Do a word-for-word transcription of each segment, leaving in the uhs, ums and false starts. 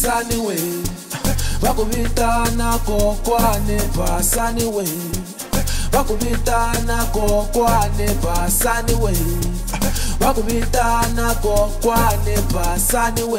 Basani we bakubitana kokwane basani we bakubitana kokwane basani we bakubitana kokwane basani we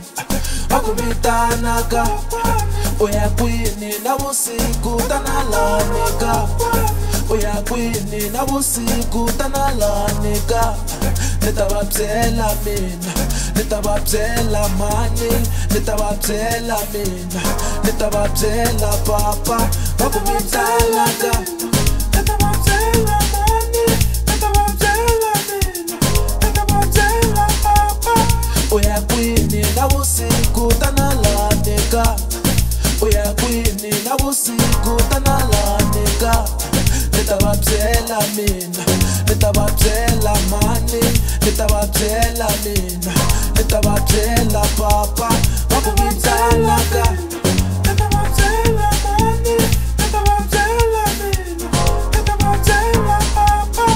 bakubitana ka oya kwini na busiku tanalanika oya kwini na busiku tanalanika nitababyela mina nitababyela mani nitababyela mina nitababyela papa bakubitana ka nitababyela mani nitababyela mina nitababyela papa oya kwini na busiku tanalanika oya kwini na busiku tanalanika nitababyela mina nitababyela mani nitababyela mina nitababyela papa bakubitana ka nitababyela mani nitababyela mina nitababyela papa.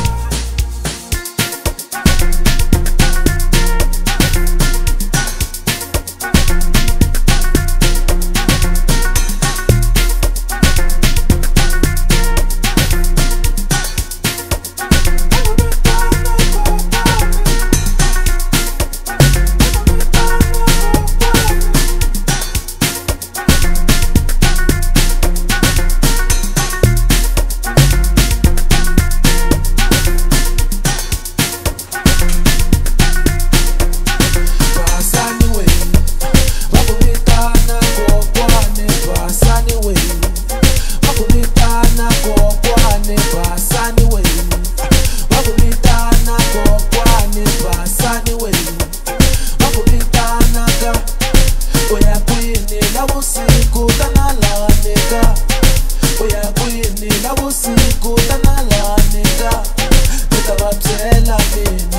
Oya kwini na busiku tanalanika nitababyela mina